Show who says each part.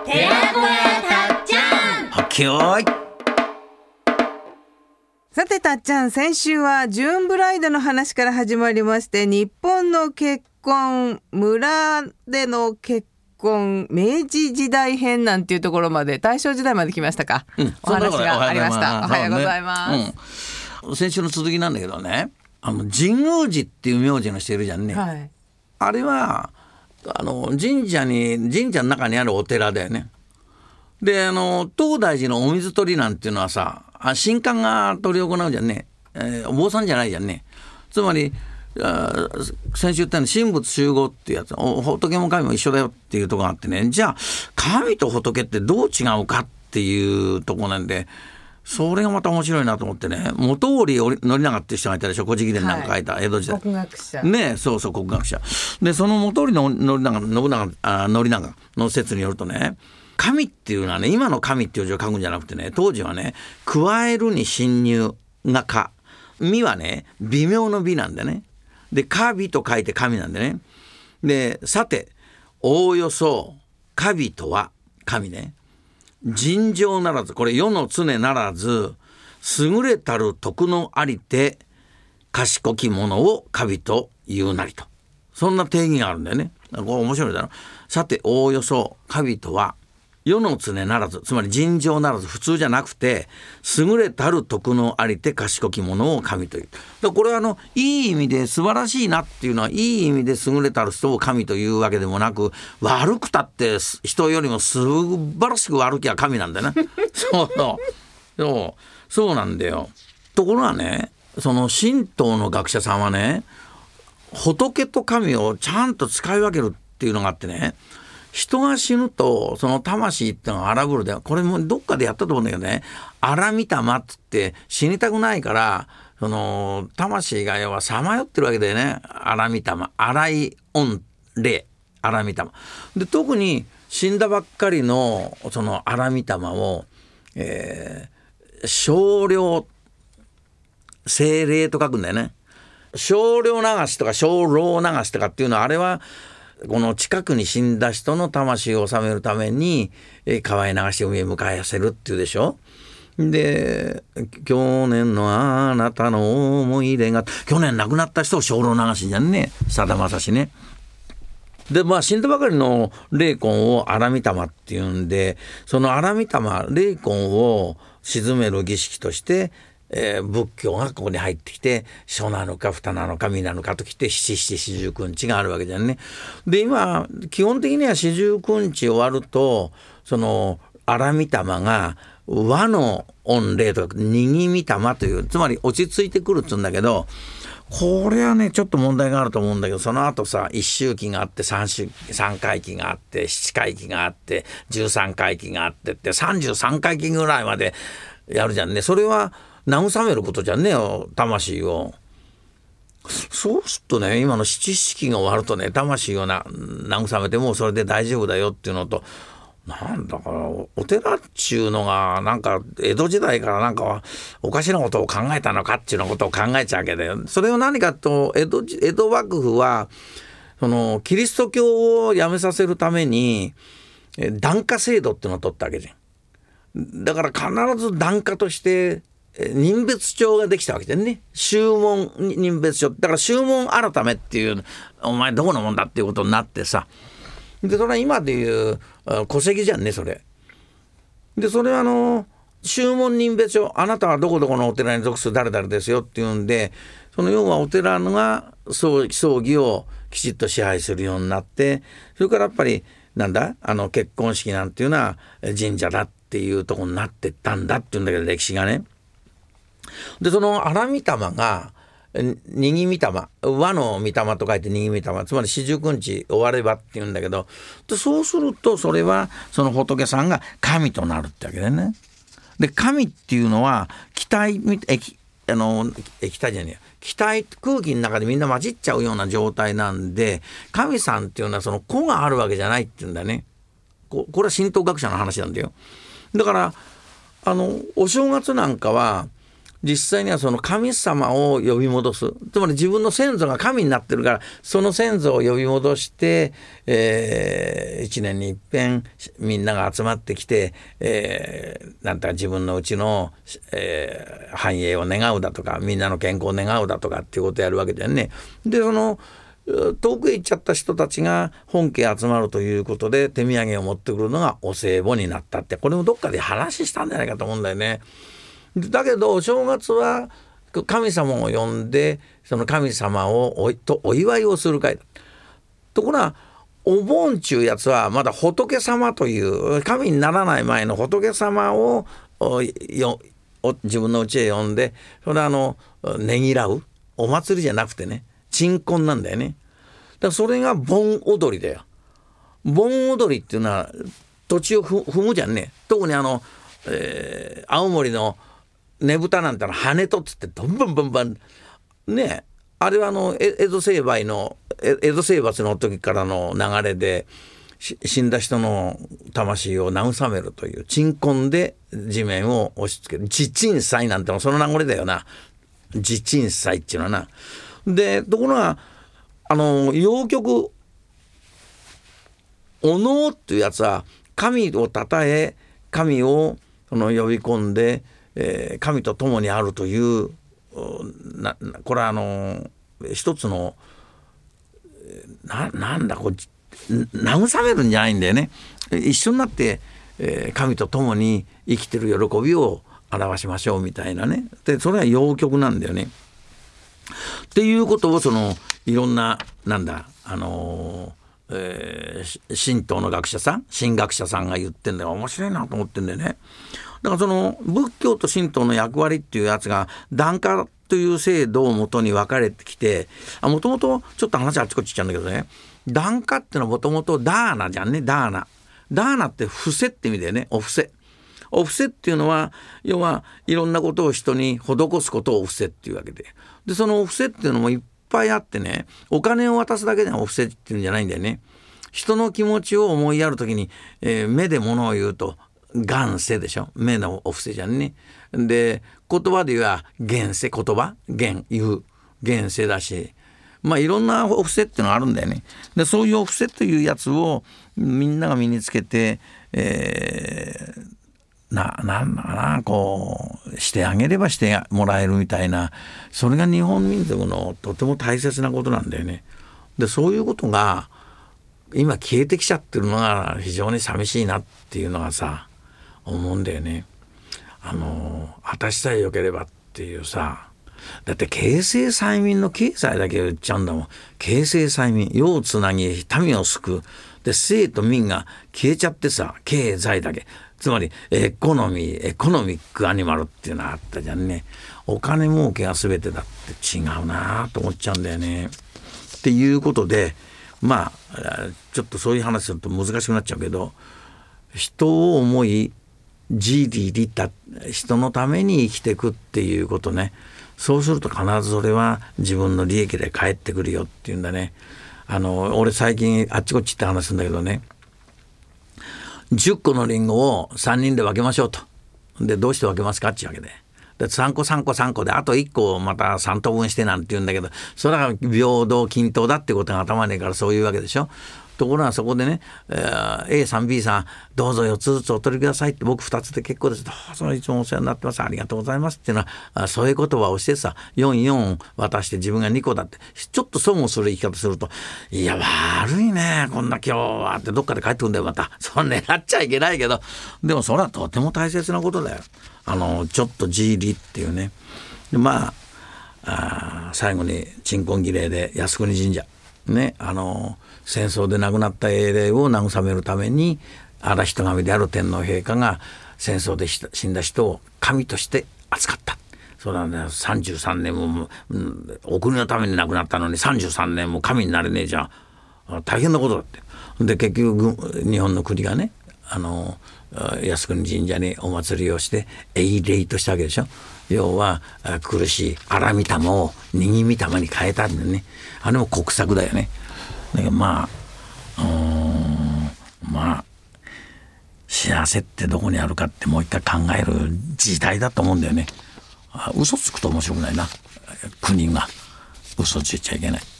Speaker 1: 寺子屋たっちゃん。
Speaker 2: はっけよーい。
Speaker 3: さてたっちゃん、先週はジューンブライドの話から始まりまして、日本の結婚、村での結婚、明治時代編なんていうところまで、大正時代まで来ましたか、お話がありました。おはようございます、
Speaker 2: 先週の続きなんだけどね、神宮寺っていう名字の人いるじゃんね、
Speaker 3: はい、
Speaker 2: あれは神社の中にあるお寺だよね。で東大寺のお水取りなんていうのはさ、神官が取り行うじゃんね、お坊さんじゃないじゃんね。つまり先週言ったように神仏集合っていうやつ、仏も神も一緒だよっていうところがあってね、じゃあ神と仏ってどう違うかっていうところなんで、それがまた面白いなと思ってね。本居宣長っていう人がいたでしょ、古事記伝なんか書いた、江戸時代
Speaker 3: 国学者
Speaker 2: ね。そうそう、国学者で、その本居宣長の説によるとね、神っていうのはね、今の神っていう字を書くんじゃなくてね、当時はね、加えるに侵入がか、身はね微妙の美なんでね、で神と書いて神なんでね。でさておおよそ神とは神ね、尋常ならず、これ世の常ならず優れたる徳のありて賢き者を神と言うなりと、そんな定義があるんだよね。これ面白いだろ。さておおよそ神とは世の常ならず、つまり尋常ならず、普通じゃなくて優れたる徳のありて賢き者を神という。だからこれはいい意味で素晴らしいなっていうのは、いい意味で優れたる人を神というわけでもなく、悪くたって人よりも素晴らしく悪きゃ神なんだよねそうなんだよ。ところがね、その神道の学者さんはね、仏と神をちゃんと使い分けるっていうのがあってね、人が死ぬとその魂ってのが荒ぶるで、これもどっかでやったと思うんだけどね、荒御霊っつって死にたくないから、その魂が要はさまよってるわけだよね。荒御霊、荒い御霊、荒御霊で、特に死んだばっかりのその荒御霊を、少量精霊と書くんだよね。少量流しとか少老流しとかっていうのは、あれはこの近くに死んだ人の魂を収めるために川へ流して海へ向かわせるっていうでしょ。で去年のあなたの思い出が、去年亡くなった人を精霊流しじゃんね、さだまさしね。で死んだばかりの霊魂を荒御霊っていうんで、その荒御霊霊魂を鎮める儀式として仏教がここに入ってきて、書なのか蓋なのか実なのかときて七七四十九日があるわけじゃんね。で今基本的には四十九日終わると、その荒御霊が和の御霊とかにぎ御霊という、つまり落ち着いてくるっつうんだけど、これはねちょっと問題があると思うんだけど、その後さ、一周期があって三回忌があって七回忌があって13回忌があってって33回忌ぐらいまでやるじゃんね。それは慰めることじゃんねよ、魂を。そうするとね、今の七式が終わるとね、魂を慰めてもうそれで大丈夫だよっていうのと、なんだからお寺っちゅうのがなんか江戸時代からなんかおかしなことを考えたのかっていうのことを考えちゃうわけだよ。それを何かと江戸幕府はそのキリスト教をやめさせるために檀家制度っていうのを取ったわけじゃん。だから必ず檀家として任別帳ができたわけでね。宗門任別帳だから、宗門改めっていう、お前どこのもんだっていうことになってさ、でそれは今でいう戸籍じゃんね、それで。それは宗門任別帳、あなたはどこどこのお寺に属する誰々ですよっていうんで、その要はお寺が葬儀をきちっと支配するようになって、それからやっぱりなんだ結婚式なんていうのは神社だっていうところになってったんだっていうんだけど、歴史がね。でその荒御霊がにぎ御霊、和の御霊と書いてにぎ御霊、つまり四十九日終わればっていうんだけど、でそうするとそれはその仏さんが神となるってわけだよね。で神っていうのは気体液体じゃねえや、気体、空気の中でみんな混じっちゃうような状態なんで、神さんっていうのはその子があるわけじゃないっていうんだね。これは神道学者の話なんだよ。だからお正月なんかは実際にはその神様を呼び戻す、つまり自分の先祖が神になってるから、その先祖を呼び戻して、1年に一遍みんなが集まってきて、なんか自分のうちの、繁栄を願うだとか、みんなの健康を願うだとかっていうことをやるわけだよね。でその遠くへ行っちゃった人たちが本家集まるということで手土産を持ってくるのがお歳暮になったって、これもどっかで話したんじゃないかと思うんだよね。だけどお正月は神様を呼んでその神様をお祝いをする会だ。ところがお盆ちゅうやつはまだ仏様という神にならない前の仏様を自分の家へ呼んで、それねぎらうお祭りじゃなくてね、鎮魂なんだよね。だからそれが盆踊りだよ。盆踊りっていうのは土地を踏むじゃんね。特に青森のねぶたなんての羽とっつってどんばんね、あれは江戸征伐の時からの流れで死んだ人の魂を慰めるという鎮魂で地面を押し付ける地鎮祭なんてのその名残だよな。地鎮祭っていうのはな。でところが謡曲お能っていうやつは神をたたえ神を呼び込んで、神と共にあるというこれは一つのなんだこう慰めるんじゃないんだよね。一緒になって、神と共に生きてる喜びを表しましょうみたいなね。でそれは謡曲なんだよね。っていうことをいろんな神道の学者さん神学者さんが言ってんだよ。面白いなと思ってんだよね。だから仏教と神道の役割っていうやつが檀家という制度をもとに分かれてきて、もともとちょっと話あっちこっちいっちゃうんだけどね、檀家ってのはもともとダーナじゃんね。ダーナって伏せって意味だよね。お布施っていうのは要はいろんなことを人に施すことをお布施っていうわけで、そのお布施っていうのもいっぱいあってね、お金を渡すだけでお布施っていうんじゃないんだよね。人の気持ちを思いやるときに、目で物を言うと願世でしょ。目のお布施じゃんね。で言葉で言えば言世、言葉言世だし、いろんなお布施っていうのがあるんだよね。でそういうお布施というやつをみんなが身につけて、なんだかな、こうしてあげればしてもらえるみたいな、それが日本民族のとても大切なことなんだよね。でそういうことが今消えてきちゃってるのが非常に寂しいなっていうのはさ思うんだよね。私さえ良ければっていうさ、だって経世済民の経済だけ言っちゃうんだもん。経世済民、世をつなぎ民を救うで、生と民が消えちゃってさ、経済だけ、つまりエコノミックアニマルっていうのがあったじゃんね。お金儲けが全てだって違うなと思っちゃうんだよね。っていうことでちょっとそういう話すると難しくなっちゃうけど、人を思い自利利他、人のために生きていくっていうことね。そうすると必ずそれは自分の利益で返ってくるよっていうんだね。俺最近あっちこっちって話するんだけどね、10個のリンゴを3人で分けましょうと。でどうして分けますかっていうわけで、3個であと1個をまた3等分してなんて言うんだけど、それは平等均等だってことが頭にないからそういうわけでしょ。ところがそこでね、A さん B さんどうぞ4つずつお取りくださいって、僕2つで結構です、どうぞいつもお世話になってます、ありがとうございますっていうのはそういう言葉をしてさ、4渡して自分が2個だってちょっと損をする言い方すると、いや悪いねこんな今日はってどっかで帰ってくるんだよまた。そんな狙っちゃいけないけど、でもそれはとても大切なことだよ。ちょっと自利っていうね。で最後に鎮魂儀礼で靖国神社ね、戦争で亡くなった英霊を慰めるために荒人神である天皇陛下が戦争で死んだ人を神として扱った。そうなんだよ。33年も、お国のために亡くなったのに33年も神になれねえじゃん、大変なことだって。で結局日本の国がね靖国神社にお祭りをして英霊としたわけでしょ。要は苦しい荒御霊を握御霊に変えたんでね。あれも国策だよね。だけど幸せってどこにあるかってもう一回考える時代だと思うんだよね。 嘘つくと面白くないな。国が嘘ついちゃいけない。